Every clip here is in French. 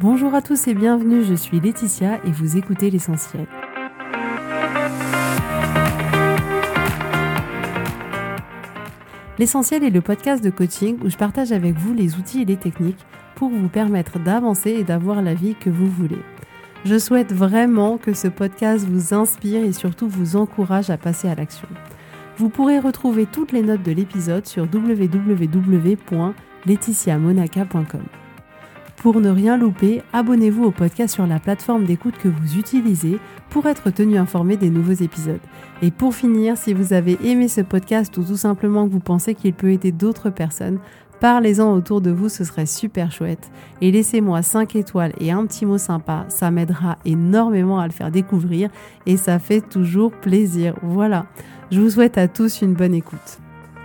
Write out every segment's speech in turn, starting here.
Bonjour à tous et bienvenue, je suis Laetitia et vous écoutez l'Essentiel. L'Essentiel est le podcast de coaching où je partage avec vous les outils et les techniques pour vous permettre d'avancer et d'avoir la vie que vous voulez. Je souhaite vraiment que ce podcast vous inspire et surtout vous encourage à passer à l'action. Vous pourrez retrouver toutes les notes de l'épisode sur www.laetitiamonaca.com. Pour ne rien louper, abonnez-vous au podcast sur la plateforme d'écoute que vous utilisez pour être tenu informé des nouveaux épisodes. Et pour finir, si vous avez aimé ce podcast ou tout simplement que vous pensez qu'il peut aider d'autres personnes, parlez-en autour de vous, ce serait super chouette. Et laissez-moi 5 étoiles et un petit mot sympa, ça m'aidera énormément à le faire découvrir et ça fait toujours plaisir. Voilà, je vous souhaite à tous une bonne écoute.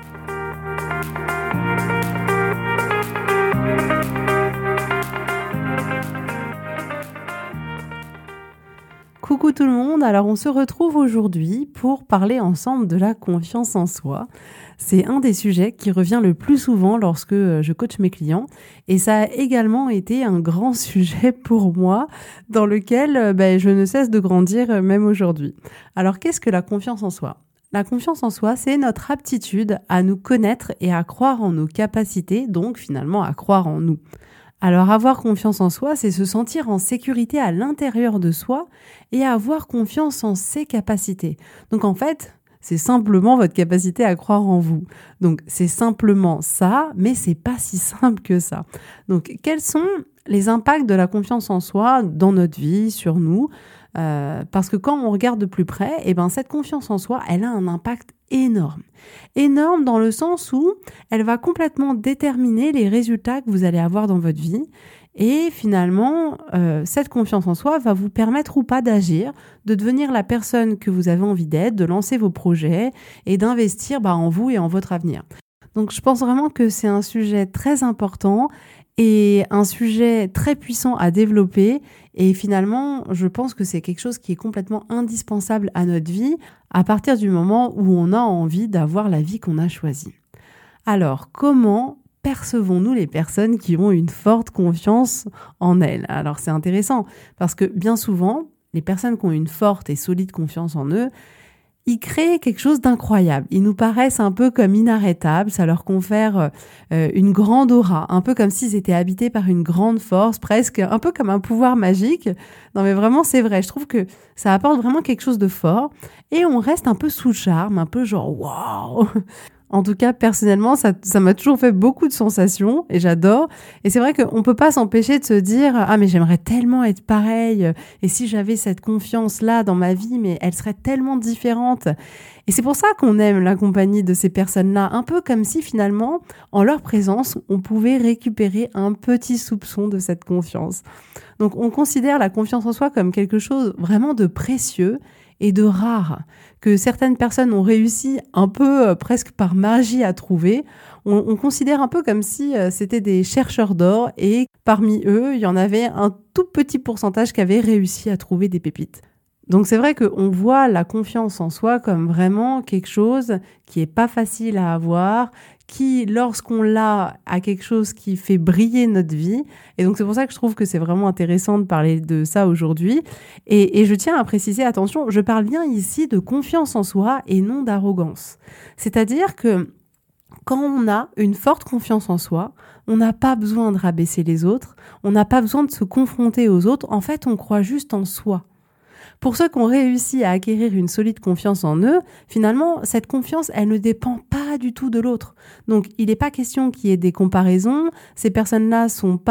Coucou tout le monde, alors on se retrouve aujourd'hui pour parler ensemble de la confiance en soi. C'est un des sujets qui revient le plus souvent lorsque je coach mes clients et ça a également été un grand sujet pour moi dans lequel je ne cesse de grandir même aujourd'hui. Alors qu'est-ce que la confiance en soi ? La confiance en soi, c'est notre aptitude à nous connaître et à croire en nos capacités, donc finalement à croire en nous. Alors avoir confiance en soi, c'est se sentir en sécurité à l'intérieur de soi et avoir confiance en ses capacités. Donc en fait, c'est simplement votre capacité à croire en vous. Donc c'est simplement ça, mais c'est pas si simple que ça. Donc quels sont les impacts de la confiance en soi dans notre vie, sur nous ? Parce que quand on regarde de plus près, cette confiance en soi, elle a un impact énorme. Énorme dans le sens où elle va complètement déterminer les résultats que vous allez avoir dans votre vie. Et finalement, cette confiance en soi va vous permettre ou pas d'agir, de devenir la personne que vous avez envie d'être, de lancer vos projets et d'investir en vous et en votre avenir. Donc je pense vraiment que c'est un sujet très important et un sujet très puissant à développer. Et finalement, je pense que c'est quelque chose qui est complètement indispensable à notre vie à partir du moment où on a envie d'avoir la vie qu'on a choisie. Alors, comment percevons-nous les personnes qui ont une forte confiance en elles ? Alors, c'est intéressant parce que bien souvent, les personnes qui ont une forte et solide confiance en eux, ils créent quelque chose d'incroyable. Ils nous paraissent un peu comme inarrêtables, ça leur confère une grande aura, un peu comme s'ils étaient habités par une grande force, presque un peu comme un pouvoir magique. Non mais vraiment, c'est vrai, je trouve que ça apporte vraiment quelque chose de fort et on reste un peu sous le charme, un peu genre waouh. En tout cas, personnellement, ça m'a toujours fait beaucoup de sensations et j'adore. Et c'est vrai qu'on peut pas s'empêcher de se dire « Ah, mais j'aimerais tellement être pareil. Et si j'avais cette confiance-là dans ma vie, mais elle serait tellement différente. » Et c'est pour ça qu'on aime la compagnie de ces personnes-là, un peu comme si finalement, en leur présence, on pouvait récupérer un petit soupçon de cette confiance. Donc, on considère la confiance en soi comme quelque chose vraiment de précieux et de rare, que certaines personnes ont réussi un peu presque par magie à trouver. On considère un peu comme si c'était des chercheurs d'or et parmi eux, il y en avait un tout petit pourcentage qui avait réussi à trouver des pépites. Donc c'est vrai qu'on voit la confiance en soi comme vraiment quelque chose qui est pas facile à avoir, qui, lorsqu'on l'a, a quelque chose qui fait briller notre vie. Et donc c'est pour ça que je trouve que c'est vraiment intéressant de parler de ça aujourd'hui. Et je tiens à préciser, attention, je parle bien ici de confiance en soi et non d'arrogance. C'est-à-dire que quand on a une forte confiance en soi, on n'a pas besoin de rabaisser les autres, on n'a pas besoin de se confronter aux autres. En fait, on croit juste en soi. Pour ceux qui ont réussi à acquérir une solide confiance en eux, finalement, cette confiance, elle ne dépend pas du tout de l'autre. Donc, il n'est pas question qu'il y ait des comparaisons. Ces personnes-là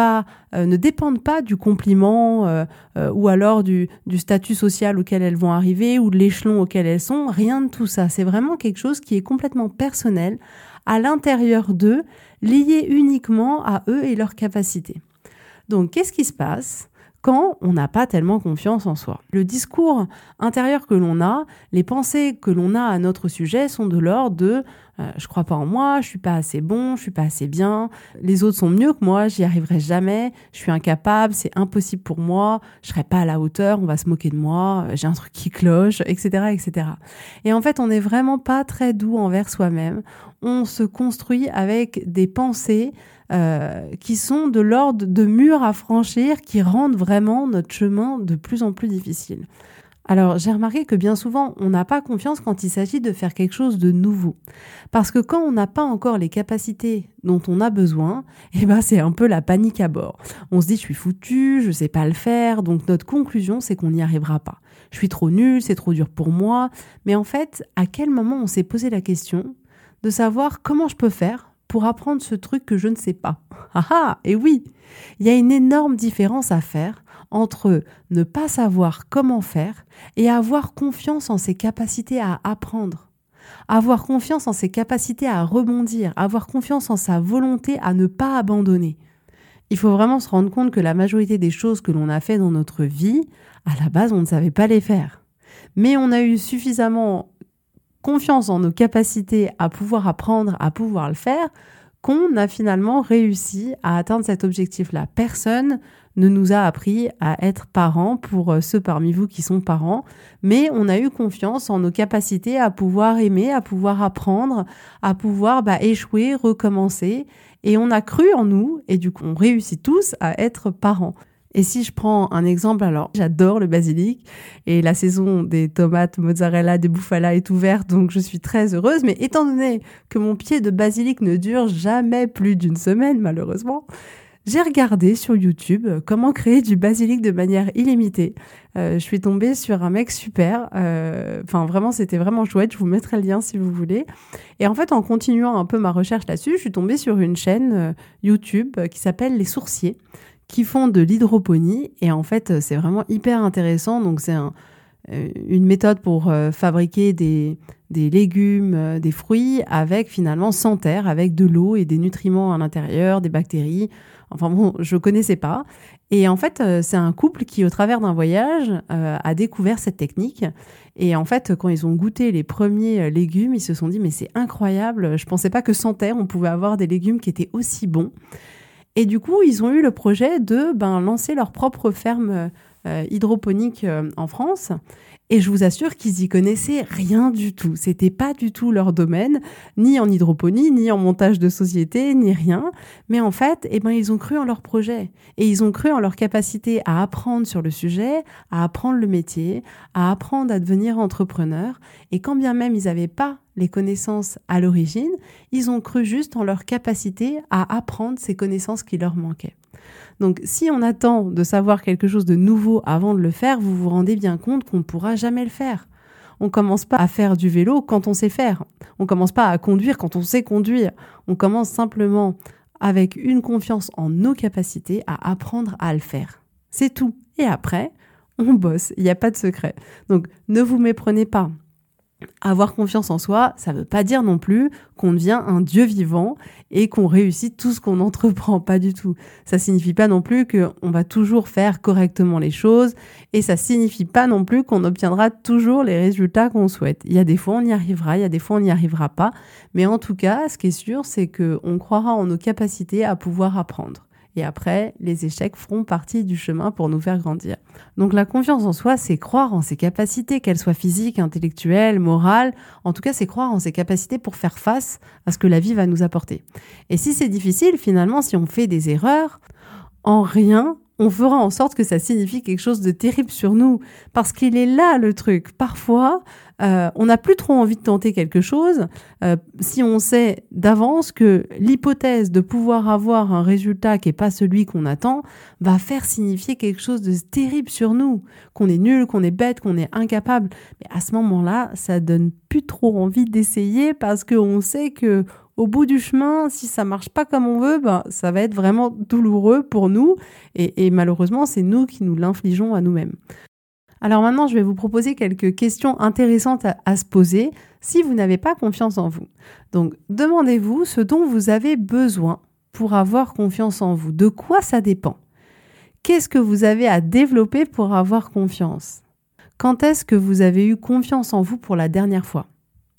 ne dépendent pas du compliment ou alors du statut social auquel elles vont arriver ou de l'échelon auquel elles sont. Rien de tout ça. C'est vraiment quelque chose qui est complètement personnel, à l'intérieur d'eux, lié uniquement à eux et leurs capacités. Donc, qu'est-ce qui se passe quand on n'a pas tellement confiance en soi? Le discours intérieur que l'on a, les pensées que l'on a à notre sujet sont de l'ordre de je crois pas en moi, je suis pas assez bon, je suis pas assez bien, les autres sont mieux que moi, j'y arriverai jamais, je suis incapable, c'est impossible pour moi, je serai pas à la hauteur, on va se moquer de moi, j'ai un truc qui cloche, etc., etc. Et en fait, on n'est vraiment pas très doux envers soi-même. On se construit avec des pensées qui sont de l'ordre de murs à franchir, qui rendent vraiment notre chemin de plus en plus difficile. Alors, j'ai remarqué que bien souvent, on n'a pas confiance quand il s'agit de faire quelque chose de nouveau. Parce que quand on n'a pas encore les capacités dont on a besoin, c'est un peu la panique à bord. On se dit, je suis foutu, je sais pas le faire, donc notre conclusion, c'est qu'on n'y arrivera pas. Je suis trop nul, c'est trop dur pour moi. Mais en fait, à quel moment on s'est posé la question de savoir comment je peux faire pour apprendre ce truc que je ne sais pas? Et oui, il y a une énorme différence à faire entre ne pas savoir comment faire et avoir confiance en ses capacités à apprendre, avoir confiance en ses capacités à rebondir, avoir confiance en sa volonté à ne pas abandonner. Il faut vraiment se rendre compte que la majorité des choses que l'on a fait dans notre vie, à la base, on ne savait pas les faire. Mais on a eu suffisamment confiance en nos capacités à pouvoir apprendre, à pouvoir le faire, qu'on a finalement réussi à atteindre cet objectif-là. Personne ne nous a appris à être parents pour ceux parmi vous qui sont parents, mais on a eu confiance en nos capacités à pouvoir aimer, à pouvoir apprendre, à pouvoir échouer, recommencer, et on a cru en nous, et du coup on réussit tous à être parents. Et si je prends un exemple, alors j'adore le basilic et la saison des tomates, mozzarella, des bufala est ouverte, donc je suis très heureuse. Mais étant donné que mon pied de basilic ne dure jamais plus d'une semaine, malheureusement, j'ai regardé sur YouTube comment créer du basilic de manière illimitée. Je suis tombée sur un mec super. Vraiment, c'était vraiment chouette. Je vous mettrai le lien si vous voulez. Et en fait, en continuant un peu ma recherche là-dessus, je suis tombée sur une chaîne YouTube qui s'appelle Les Sourciers, qui font de l'hydroponie. Et en fait, c'est vraiment hyper intéressant. Donc, c'est une méthode pour fabriquer des légumes, des fruits avec finalement sans terre, avec de l'eau et des nutriments à l'intérieur, des bactéries. Enfin bon, je connaissais pas. Et en fait, c'est un couple qui, au travers d'un voyage, a découvert cette technique. Et en fait, quand ils ont goûté les premiers légumes, ils se sont dit, mais c'est incroyable, je pensais pas que sans terre, on pouvait avoir des légumes qui étaient aussi bons. Et du coup, ils ont eu le projet de lancer leur propre ferme hydroponique en France. Et je vous assure qu'ils y connaissaient rien du tout. C'était pas du tout leur domaine, ni en hydroponie, ni en montage de société, ni rien. Mais en fait, ils ont cru en leur projet. Et ils ont cru en leur capacité à apprendre sur le sujet, à apprendre le métier, à apprendre à devenir entrepreneur. Et quand bien même ils n'avaient pas les connaissances à l'origine, ils ont cru juste en leur capacité à apprendre ces connaissances qui leur manquaient. Donc, si on attend de savoir quelque chose de nouveau avant de le faire, vous vous rendez bien compte qu'on ne pourra jamais le faire. On commence pas à faire du vélo quand on sait faire. On commence pas à conduire quand on sait conduire. On commence simplement avec une confiance en nos capacités à apprendre à le faire. C'est tout. Et après, on bosse. Il n'y a pas de secret. Donc, ne vous méprenez pas. Avoir confiance en soi, ça ne veut pas dire non plus qu'on devient un dieu vivant et qu'on réussit tout ce qu'on entreprend, pas du tout. Ça signifie pas non plus qu'on va toujours faire correctement les choses et ça signifie pas non plus qu'on obtiendra toujours les résultats qu'on souhaite. Il y a des fois on y arrivera, il y a des fois on n'y arrivera pas, mais en tout cas, ce qui est sûr, c'est qu'on croira en nos capacités à pouvoir apprendre. Et après, les échecs feront partie du chemin pour nous faire grandir. Donc la confiance en soi, c'est croire en ses capacités, qu'elles soient physiques, intellectuelles, morales. En tout cas, c'est croire en ses capacités pour faire face à ce que la vie va nous apporter. Et si c'est difficile, finalement, si on fait des erreurs, en rien, on fera en sorte que ça signifie quelque chose de terrible sur nous. Parce qu'il est là le truc. Parfois, on n'a plus trop envie de tenter quelque chose si on sait d'avance que l'hypothèse de pouvoir avoir un résultat qui n'est pas celui qu'on attend va faire signifier quelque chose de terrible sur nous. Qu'on est nul, qu'on est bête, qu'on est incapable. Mais à ce moment-là, ça donne plus trop envie d'essayer parce qu'on sait que au bout du chemin, si ça marche pas comme on veut, ça va être vraiment douloureux pour nous. Et malheureusement, c'est nous qui nous l'infligeons à nous-mêmes. Alors maintenant, je vais vous proposer quelques questions intéressantes à se poser si vous n'avez pas confiance en vous. Donc, demandez-vous ce dont vous avez besoin pour avoir confiance en vous. De quoi ça dépend ? Qu'est-ce que vous avez à développer pour avoir confiance ? Quand est-ce que vous avez eu confiance en vous pour la dernière fois ?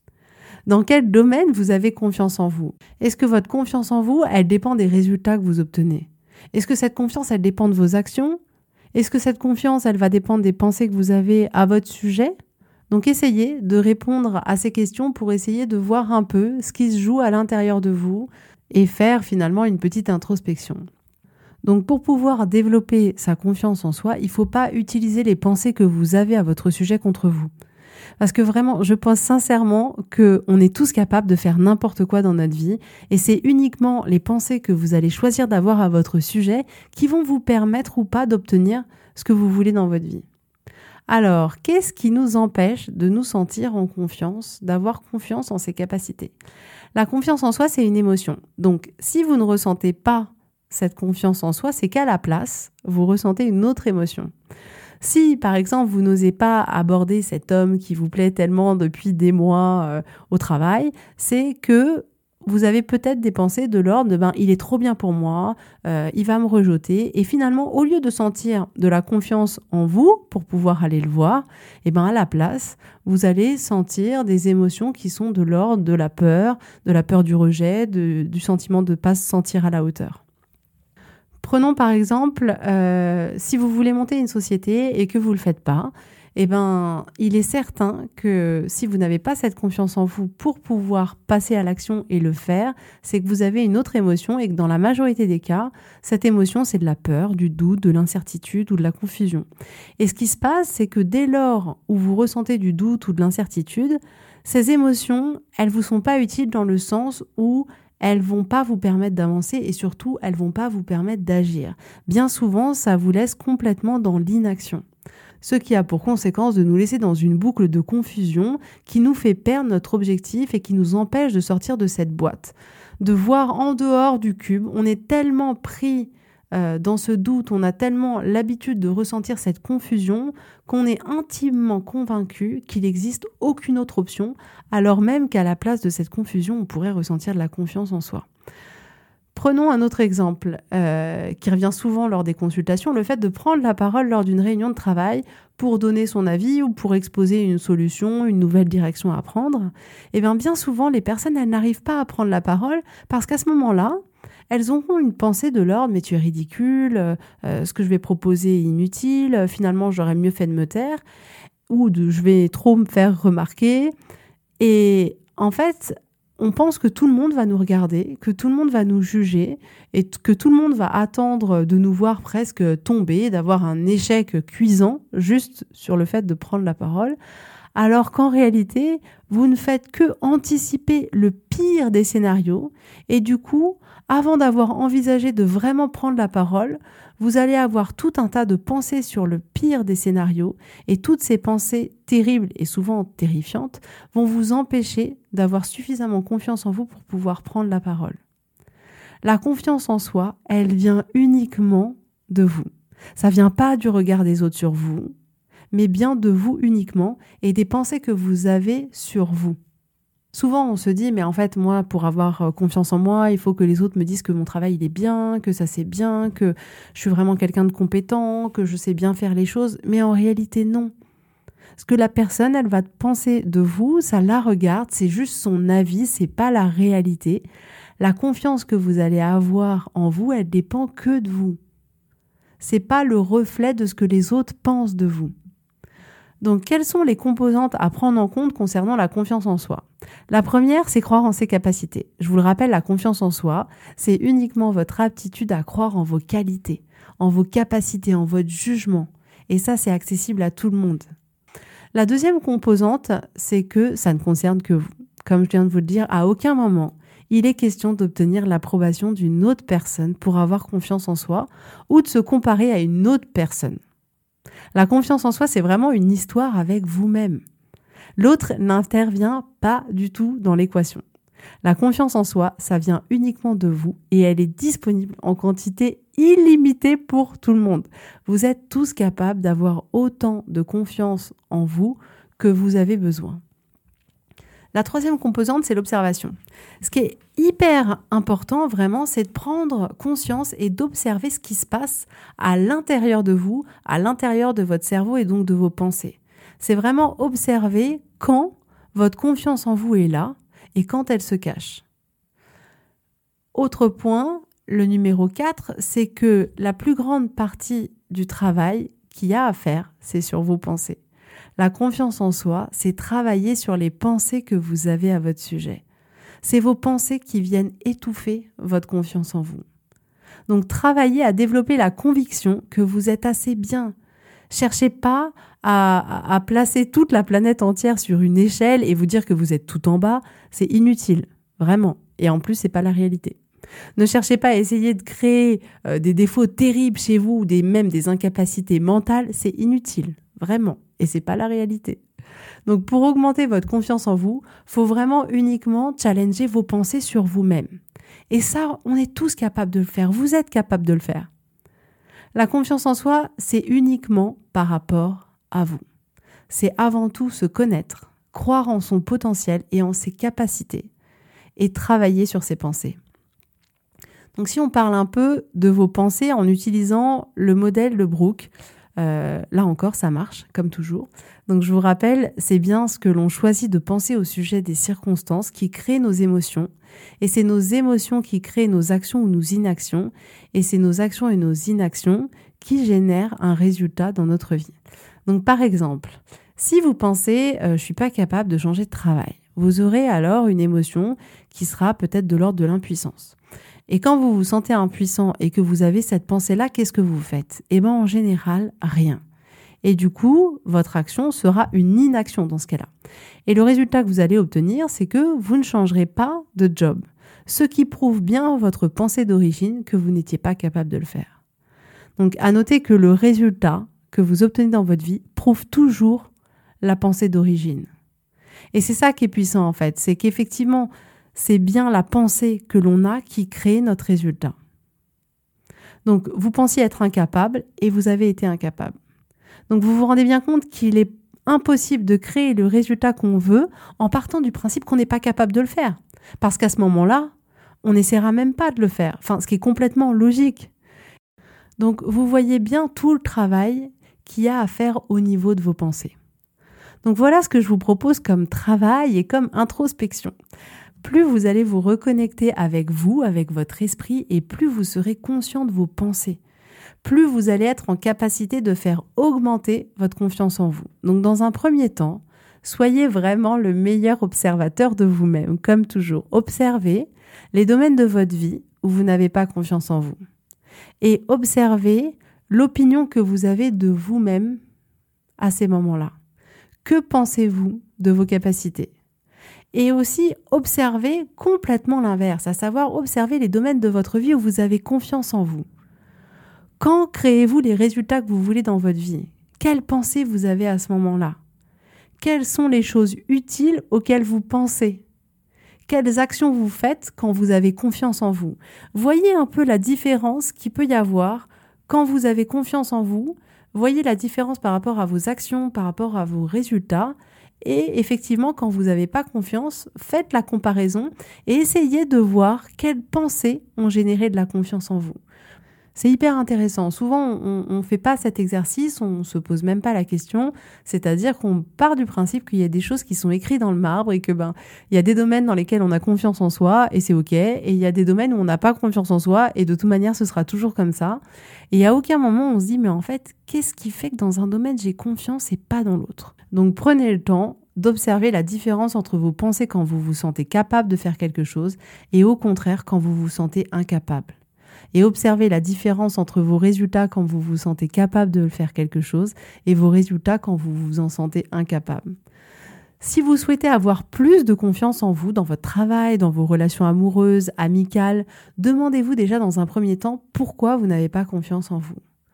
Dans quel domaine vous avez confiance en vous ? Est-ce que votre confiance en vous, elle dépend des résultats que vous obtenez ? Est-ce que cette confiance, elle dépend de vos actions ? Est-ce que cette confiance, elle va dépendre des pensées que vous avez à votre sujet ? Donc essayez de répondre à ces questions pour essayer de voir un peu ce qui se joue à l'intérieur de vous et faire finalement une petite introspection. Donc pour pouvoir développer sa confiance en soi, il ne faut pas utiliser les pensées que vous avez à votre sujet contre vous. Parce que vraiment, je pense sincèrement qu'on est tous capables de faire n'importe quoi dans notre vie et c'est uniquement les pensées que vous allez choisir d'avoir à votre sujet qui vont vous permettre ou pas d'obtenir ce que vous voulez dans votre vie. Alors, qu'est-ce qui nous empêche de nous sentir en confiance, d'avoir confiance en ses capacités ? La confiance en soi, c'est une émotion. Donc, si vous ne ressentez pas cette confiance en soi, c'est qu'à la place, vous ressentez une autre émotion. Si, par exemple, vous n'osez pas aborder cet homme qui vous plaît tellement depuis des mois au travail, c'est que vous avez peut-être des pensées de l'ordre de « il est trop bien pour moi, il va me rejeter ». Et finalement, au lieu de sentir de la confiance en vous pour pouvoir aller le voir, à la place, vous allez sentir des émotions qui sont de l'ordre de la peur du rejet, du sentiment de ne pas se sentir à la hauteur. Prenons par exemple, si vous voulez monter une société et que vous ne le faites pas, il est certain que si vous n'avez pas cette confiance en vous pour pouvoir passer à l'action et le faire, c'est que vous avez une autre émotion et que dans la majorité des cas, cette émotion, c'est de la peur, du doute, de l'incertitude ou de la confusion. Et ce qui se passe, c'est que dès lors où vous ressentez du doute ou de l'incertitude, ces émotions, elles ne vous sont pas utiles dans le sens où elles vont pas vous permettre d'avancer et surtout, elles vont pas vous permettre d'agir. Bien souvent, ça vous laisse complètement dans l'inaction. Ce qui a pour conséquence de nous laisser dans une boucle de confusion qui nous fait perdre notre objectif et qui nous empêche de sortir de cette boîte. De voir en dehors du cube, on est tellement pris dans ce doute, on a tellement l'habitude de ressentir cette confusion qu'on est intimement convaincu qu'il n'existe aucune autre option, alors même qu'à la place de cette confusion, on pourrait ressentir de la confiance en soi. Prenons un autre exemple qui revient souvent lors des consultations, le fait de prendre la parole lors d'une réunion de travail pour donner son avis ou pour exposer une solution, une nouvelle direction à prendre. Bien souvent, les personnes, elles n'arrivent pas à prendre la parole parce qu'à ce moment-là, elles auront une pensée de l'ordre « mais tu es ridicule, ce que je vais proposer est inutile, finalement j'aurais mieux fait de me taire » ou de « je vais trop me faire remarquer ». Et en fait, on pense que tout le monde va nous regarder, que tout le monde va nous juger et que tout le monde va attendre de nous voir presque tomber, d'avoir un échec cuisant juste sur le fait de prendre la parole. Alors qu'en réalité, vous ne faites que anticiper le pire des scénarios et du coup, avant d'avoir envisagé de vraiment prendre la parole, vous allez avoir tout un tas de pensées sur le pire des scénarios et toutes ces pensées terribles et souvent terrifiantes vont vous empêcher d'avoir suffisamment confiance en vous pour pouvoir prendre la parole. La confiance en soi, elle vient uniquement de vous. Ça vient pas du regard des autres sur vous, mais bien de vous uniquement et des pensées que vous avez sur vous. Souvent, on se dit, mais en fait, moi, pour avoir confiance en moi, il faut que les autres me disent que mon travail, il est bien, que ça c'est bien, que je suis vraiment quelqu'un de compétent, que je sais bien faire les choses. Mais en réalité, non. Ce que la personne, elle va penser de vous, ça la regarde, c'est juste son avis, c'est pas la réalité. La confiance que vous allez avoir en vous, elle dépend que de vous. C'est pas le reflet de ce que les autres pensent de vous. Donc, quelles sont les composantes à prendre en compte concernant la confiance en soi ? La première, c'est croire en ses capacités. Je vous le rappelle, la confiance en soi, c'est uniquement votre aptitude à croire en vos qualités, en vos capacités, en votre jugement. Et ça, c'est accessible à tout le monde. La deuxième composante, c'est que ça ne concerne que vous. Comme je viens de vous le dire, à aucun moment, il est question d'obtenir l'approbation d'une autre personne pour avoir confiance en soi ou de se comparer à une autre personne. La confiance en soi, c'est vraiment une histoire avec vous-même. L'autre n'intervient pas du tout dans l'équation. La confiance en soi, ça vient uniquement de vous et elle est disponible en quantité illimitée pour tout le monde. Vous êtes tous capables d'avoir autant de confiance en vous que vous avez besoin. La troisième composante, c'est l'observation. Ce qui est hyper important, vraiment, c'est de prendre conscience et d'observer ce qui se passe à l'intérieur de vous, à l'intérieur de votre cerveau et donc de vos pensées. C'est vraiment observer quand votre confiance en vous est là et quand elle se cache. Autre point, le numéro 4, c'est que la plus grande partie du travail qu'il y a à faire, c'est sur vos pensées. La confiance en soi, c'est travailler sur les pensées que vous avez à votre sujet. C'est vos pensées qui viennent étouffer votre confiance en vous. Donc travaillez à développer la conviction que vous êtes assez bien. Cherchez pas à placer toute la planète entière sur une échelle et vous dire que vous êtes tout en bas. C'est inutile, vraiment. Et en plus, c'est pas la réalité. Ne cherchez pas à essayer de créer des défauts terribles chez vous ou même des incapacités mentales. C'est inutile, vraiment. Et c'est pas la réalité. Donc pour augmenter votre confiance en vous, faut vraiment uniquement challenger vos pensées sur vous-même. Et ça, on est tous capables de le faire. Vous êtes capables de le faire. La confiance en soi, c'est uniquement par rapport à vous. C'est avant tout se connaître, croire en son potentiel et en ses capacités et travailler sur ses pensées. Donc si on parle un peu de vos pensées en utilisant le modèle de Brooke, là encore ça marche comme toujours. Donc je vous rappelle, c'est bien ce que l'on choisit de penser au sujet des circonstances qui créent nos émotions et c'est nos émotions qui créent nos actions ou nos inactions et c'est nos actions et nos inactions qui génèrent un résultat dans notre vie. Donc par exemple, si vous pensez je suis pas capable de changer de travail, vous aurez alors une émotion qui sera peut-être de l'ordre de l'impuissance. Et quand vous vous sentez impuissant et que vous avez cette pensée-là, qu'est-ce que vous faites ? Eh bien, en général, rien. Et du coup, votre action sera une inaction dans ce cas-là. Et le résultat que vous allez obtenir, c'est que vous ne changerez pas de job. Ce qui prouve bien votre pensée d'origine que vous n'étiez pas capable de le faire. Donc, à noter que le résultat que vous obtenez dans votre vie prouve toujours la pensée d'origine. Et c'est ça qui est puissant, en fait. C'est qu'effectivement, c'est bien la pensée que l'on a qui crée notre résultat. Donc, vous pensiez être incapable et vous avez été incapable. Donc, vous vous rendez bien compte qu'il est impossible de créer le résultat qu'on veut en partant du principe qu'on n'est pas capable de le faire. Parce qu'à ce moment-là, on n'essaiera même pas de le faire. Enfin, ce qui est complètement logique. Donc, vous voyez bien tout le travail qu'il y a à faire au niveau de vos pensées. Donc, voilà ce que je vous propose comme travail et comme introspection. Plus vous allez vous reconnecter avec vous, avec votre esprit, et plus vous serez conscient de vos pensées. Plus vous allez être en capacité de faire augmenter votre confiance en vous. Donc dans un premier temps, soyez vraiment le meilleur observateur de vous-même, comme toujours. Observez les domaines de votre vie où vous n'avez pas confiance en vous. Et observez l'opinion que vous avez de vous-même à ces moments-là. Que pensez-vous de vos capacités ? Et aussi observez complètement l'inverse, à savoir observer les domaines de votre vie où vous avez confiance en vous. Quand créez-vous les résultats que vous voulez dans votre vie ? Quelles pensées vous avez à ce moment-là ? Quelles sont les choses utiles auxquelles vous pensez ? Quelles actions vous faites quand vous avez confiance en vous ? Voyez un peu la différence qu'il peut y avoir quand vous avez confiance en vous. Voyez la différence par rapport à vos actions, par rapport à vos résultats. Et effectivement, quand vous n'avez pas confiance, faites la comparaison et essayez de voir quelles pensées ont généré de la confiance en vous. C'est hyper intéressant. Souvent, on ne fait pas cet exercice, on ne se pose même pas la question. C'est-à-dire qu'on part du principe qu'il y a des choses qui sont écrites dans le marbre et que il y a des domaines dans lesquels on a confiance en soi et c'est OK. Et il y a des domaines où on n'a pas confiance en soi et de toute manière, ce sera toujours comme ça. Et à aucun moment, on se dit, mais en fait, qu'est-ce qui fait que dans un domaine, j'ai confiance et pas dans l'autre ? Donc, prenez le temps d'observer la différence entre vos pensées quand vous vous sentez capable de faire quelque chose et au contraire quand vous vous sentez incapable. Et observez la différence entre vos résultats quand vous vous sentez capable de faire quelque chose et vos résultats quand vous vous en sentez incapable. Si vous souhaitez avoir plus de confiance en vous, dans votre travail, dans vos relations amoureuses, amicales, demandez-vous déjà dans un premier temps pourquoi vous n'avez pas confiance en vous.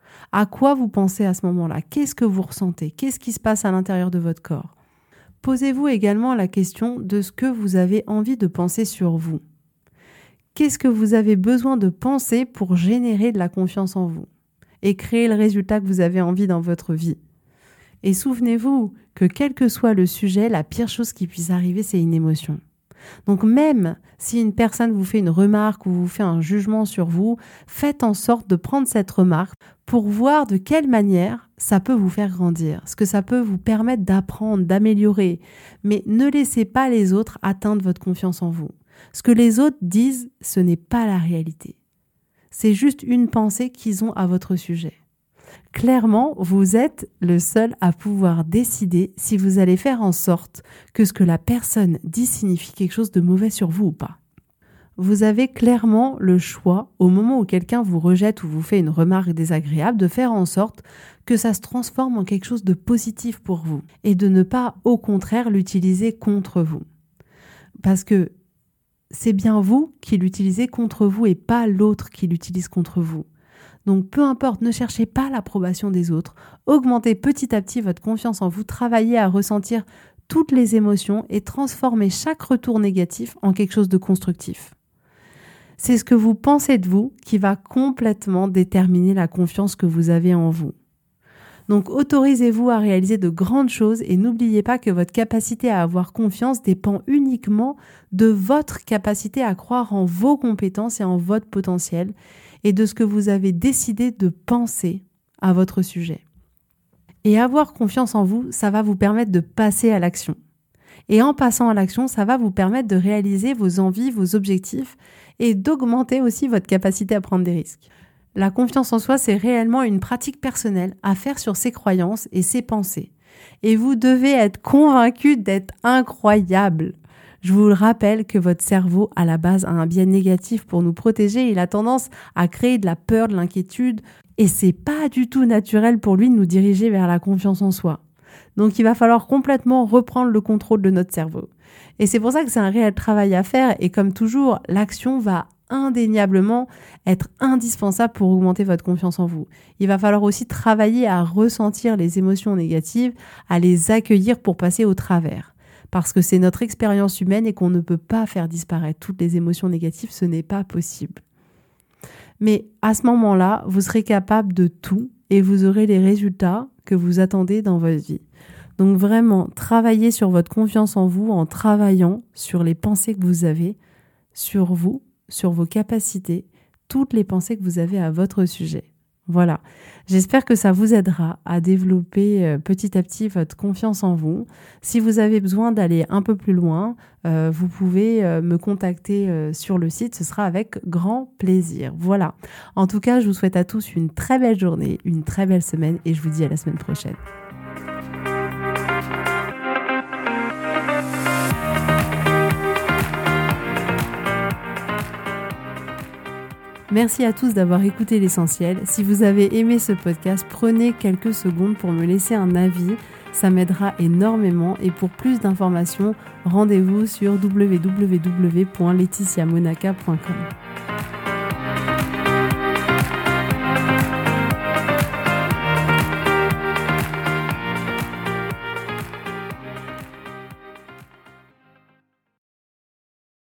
À quoi vous pensez à ce moment-là ? Qu'est-ce que vous ressentez ? Qu'est-ce qui se passe à l'intérieur de votre corps ? Posez-vous également la question de ce que vous avez envie de penser sur vous. Qu'est-ce que vous avez besoin de penser pour générer de la confiance en vous et créer le résultat que vous avez envie dans votre vie ? Et souvenez-vous que quel que soit le sujet, la pire chose qui puisse arriver, c'est une émotion. Donc même si une personne vous fait une remarque ou vous fait un jugement sur vous, faites en sorte de prendre cette remarque pour voir de quelle manière ça peut vous faire grandir, ce que ça peut vous permettre d'apprendre, d'améliorer. Mais ne laissez pas les autres atteindre votre confiance en vous. Ce que les autres disent, ce n'est pas la réalité. C'est juste une pensée qu'ils ont à votre sujet. Clairement, vous êtes le seul à pouvoir décider si vous allez faire en sorte que ce que la personne dit signifie quelque chose de mauvais sur vous ou pas. Vous avez clairement le choix, au moment où quelqu'un vous rejette ou vous fait une remarque désagréable, de faire en sorte que ça se transforme en quelque chose de positif pour vous et de ne pas, au contraire, l'utiliser contre vous. Parce que c'est bien vous qui l'utilisez contre vous et pas l'autre qui l'utilise contre vous. Donc peu importe, ne cherchez pas l'approbation des autres, augmentez petit à petit votre confiance en vous, travaillez à ressentir toutes les émotions et transformez chaque retour négatif en quelque chose de constructif. C'est ce que vous pensez de vous qui va complètement déterminer la confiance que vous avez en vous. Donc autorisez-vous à réaliser de grandes choses et n'oubliez pas que votre capacité à avoir confiance dépend uniquement de votre capacité à croire en vos compétences et en votre potentiel et de ce que vous avez décidé de penser à votre sujet. Et avoir confiance en vous, ça va vous permettre de passer à l'action. Et en passant à l'action, ça va vous permettre de réaliser vos envies, vos objectifs et d'augmenter aussi votre capacité à prendre des risques. La confiance en soi, c'est réellement une pratique personnelle à faire sur ses croyances et ses pensées. Et vous devez être convaincu d'être incroyable. Je vous le rappelle que votre cerveau, à la base, a un biais négatif pour nous protéger. Il a tendance à créer de la peur, de l'inquiétude. Et c'est pas du tout naturel pour lui de nous diriger vers la confiance en soi. Donc il va falloir complètement reprendre le contrôle de notre cerveau. Et c'est pour ça que c'est un réel travail à faire. Et comme toujours, l'action va indéniablement être indispensable pour augmenter votre confiance en vous. Il va falloir aussi travailler à ressentir les émotions négatives, à les accueillir pour passer au travers. Parce que c'est notre expérience humaine et qu'on ne peut pas faire disparaître toutes les émotions négatives, ce n'est pas possible. Mais à ce moment-là, vous serez capable de tout et vous aurez les résultats que vous attendez dans votre vie. Donc vraiment, travaillez sur votre confiance en vous en travaillant sur les pensées que vous avez sur vous, sur vos capacités, toutes les pensées que vous avez à votre sujet. Voilà. J'espère que ça vous aidera à développer petit à petit votre confiance en vous. Si vous avez besoin d'aller un peu plus loin, vous pouvez me contacter sur le site. Ce sera avec grand plaisir. Voilà. En tout cas, je vous souhaite à tous une très belle journée, une très belle semaine et je vous dis à la semaine prochaine. Merci à tous d'avoir écouté l'essentiel. Si vous avez aimé ce podcast, prenez quelques secondes pour me laisser un avis. Ça m'aidera énormément. Et pour plus d'informations, rendez-vous sur www.laetitiamonaca.com.